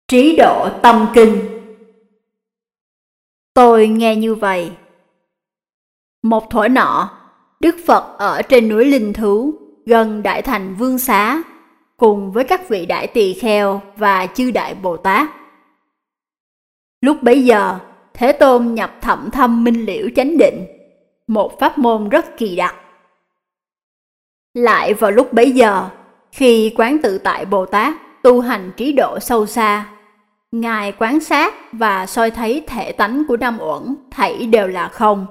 Trí độ tâm kinh. Tôi nghe như vậy. Một thuở nọ, Đức Phật ở trên núi Linh Thú, gần Đại Thành Vương Xá, cùng với các vị đại tỳ kheo và chư đại Bồ Tát. Lúc bấy giờ, Thế Tôn nhập thậm thâm minh liễu chánh định, một pháp môn rất kỳ đặc. Lại vào lúc bấy giờ, khi Quán Tự Tại Bồ Tát tu hành trí độ sâu xa, Ngài quan sát và soi thấy thể tánh của năm uẩn thảy đều là không.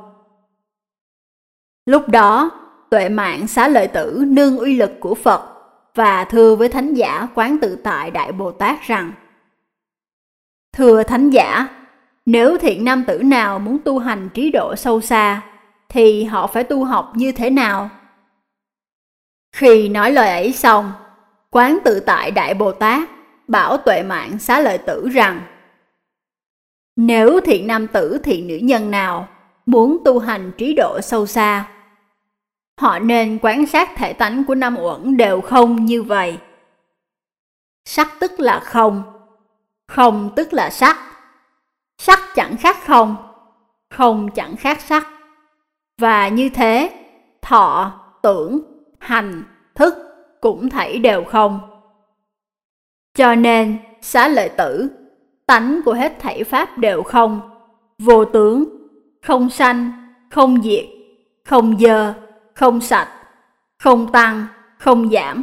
Lúc đó, Tuệ Mạng Xá Lợi Tử nương uy lực của Phật và thưa với Thánh giả Quán Tự Tại Đại Bồ Tát rằng: Thưa Thánh giả, nếu thiện nam tử nào muốn tu hành trí độ sâu xa, thì họ phải tu học như thế nào? Khi nói lời ấy xong, Quán Tự Tại Đại Bồ Tát bảo Tuệ Mạng Xá Lợi Tử rằng: Nếu thiện nam tử thiện nữ nhân nào muốn tu hành trí độ sâu xa, họ nên quan sát thể tánh của năm uẩn đều không như vậy. Sắc tức là không, không tức là sắc, sắc chẳng khác không, không chẳng khác sắc. Và như thế, thọ, tưởng, hành, thức cũng thảy đều không. Cho nên, Xá Lợi Tử, tánh của hết thảy pháp đều không, vô tướng, không sanh, không diệt, không dơ, không sạch, không tăng, không giảm.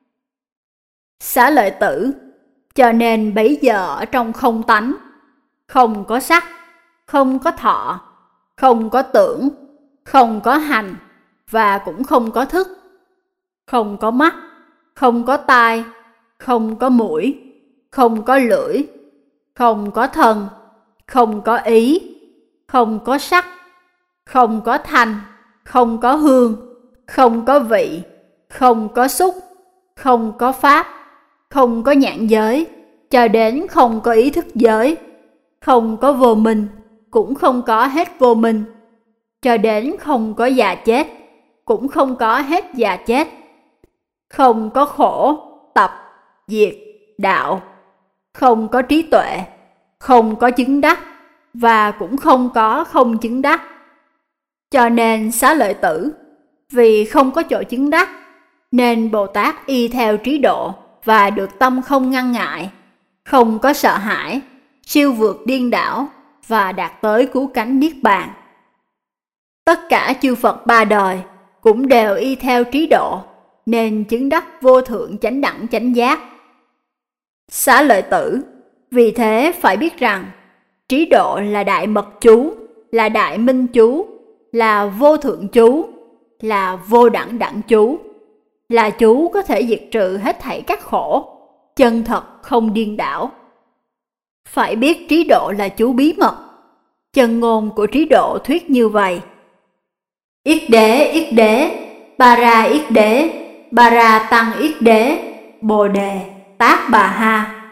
Xá Lợi Tử, cho nên bấy giờ ở trong không tánh, không có sắc, không có thọ, không có tưởng, không có hành và cũng không có thức, không có mắt, không có tai, không có mũi, không có lưỡi, không có thân, không có ý, không có sắc, không có thanh, không có hương, không có vị, không có xúc, không có pháp, không có nhãn giới, cho đến không có ý thức giới, không có vô minh, cũng không có hết vô minh, cho đến không có già chết, cũng không có hết già chết, không có khổ, tập, diệt, đạo, không có trí tuệ, không có chứng đắc, và cũng không có không chứng đắc. Cho nên Xá Lợi Tử, vì không có chỗ chứng đắc, nên Bồ Tát y theo trí độ và được tâm không ngăn ngại, không có sợ hãi, siêu vượt điên đảo và đạt tới cứu cánh niết bàn. Tất cả chư Phật ba đời cũng đều y theo trí độ, nên chứng đắc vô thượng chánh đẳng chánh giác. Xá Lợi Tử, vì thế phải biết rằng, trí độ là đại mật chú, là đại minh chú, là vô thượng chú, là vô đẳng đẳng chú, là chú có thể diệt trừ hết thảy các khổ, chân thật không điên đảo. Phải biết trí độ là chú bí mật, chân ngôn của trí độ thuyết như vậy: Yết đế, para yết đế, para tăng yết đế, bồ đề, tát bà ha.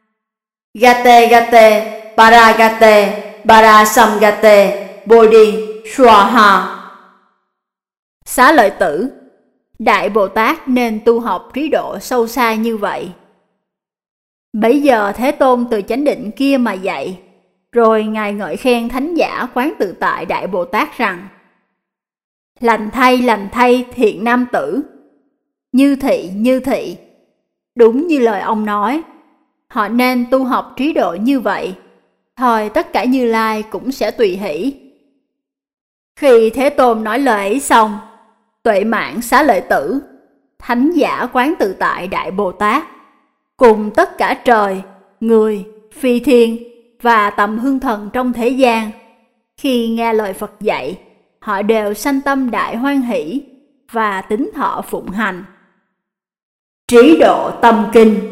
Gate, para samgate, bodhi, swaha. Xá Lợi Tử, Đại Bồ Tát nên tu học trí độ sâu xa như vậy. Bấy giờ Thế Tôn từ chánh định kia mà dạy, rồi Ngài ngợi khen Thánh giả Quán Tự Tại Đại Bồ Tát rằng: Lành thay thiện nam tử, như thị, đúng như lời ông nói, họ nên tu học trí độ như vậy, thời tất cả Như Lai cũng sẽ tùy hỷ. Khi Thế Tôn nói lời ấy xong, Tuệ Mạng Xá Lợi Tử, Thánh giả Quán Tự Tại Đại Bồ Tát, cùng tất cả trời, người, phi thiên và tầm hương thần trong thế gian, khi nghe lời Phật dạy, họ đều sanh tâm đại hoan hỷ và tín thọ phụng hành. Trí độ tâm kinh.